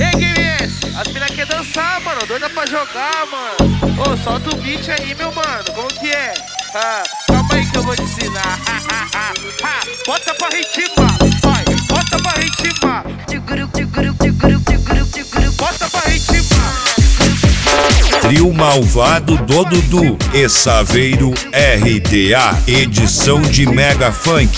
Ei, Guinness, as mina quer dançar, mano. Doida pra jogar, mano. Ô, solta o beat aí, meu mano. Como que é? Calma aí que eu vou te ensinar. Bota pra ritmar, vai. Bota pra ritmar. Bota pra ritmar. Trio Malvado do Dudu e Saveiro RDA, edição de Mega Funk.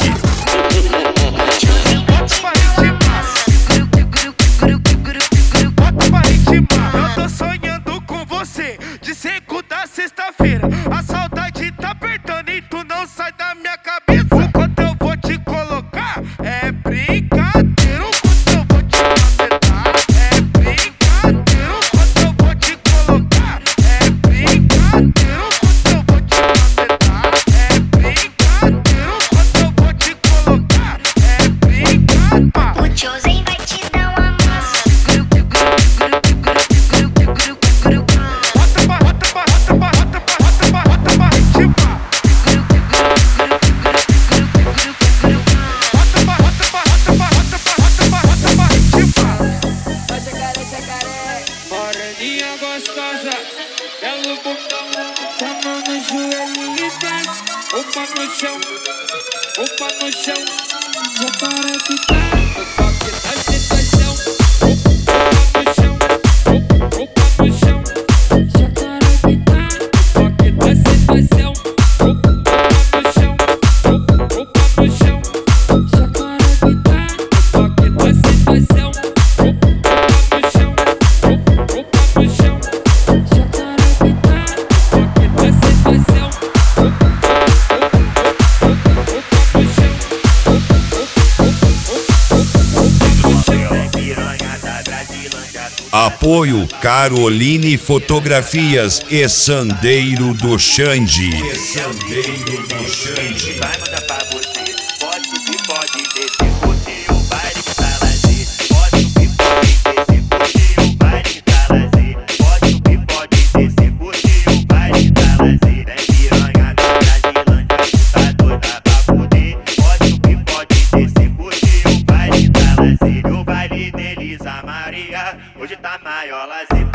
Eu tô sonhando com você de segunda a sexta-feira. A saudade tá apertando e tu não sai da minha cabeça. O quanto eu vou te colocar é brincadeira. O quanto eu vou te acertar é brincadeira. O quanto eu vou te colocar é brincadeira. O quanto eu vou te acertar é brincadeira. O quanto eu vou te colocar é brincadeira. O Chosen vai te dar uma massa. Moreninha gostosa, belo bundão, com a mão no joelho e desce. Opa no chão, já para que tá. Opa que tá sensação. Opa no chão, já para que tá. Opa que tá sensação. Opa no chão, já para que tá. Opa que tá sensação. Apoio Caroline Fotografias e Sandeiro do Xande. Vai mandar pra você, pode subir, pode descer, curtir o baile que tá lazer. Pode subir, pode descer, curtir o baile que tá lazer. Pode subir, pode descer, curtir o baile que tá lazer. É piranha da Brasilândia, tu tá doida pra poder. Pode subir, pode descer, curtir o baile que tá lazer. O baile de Elisa Maria, hoje tá maior lazer.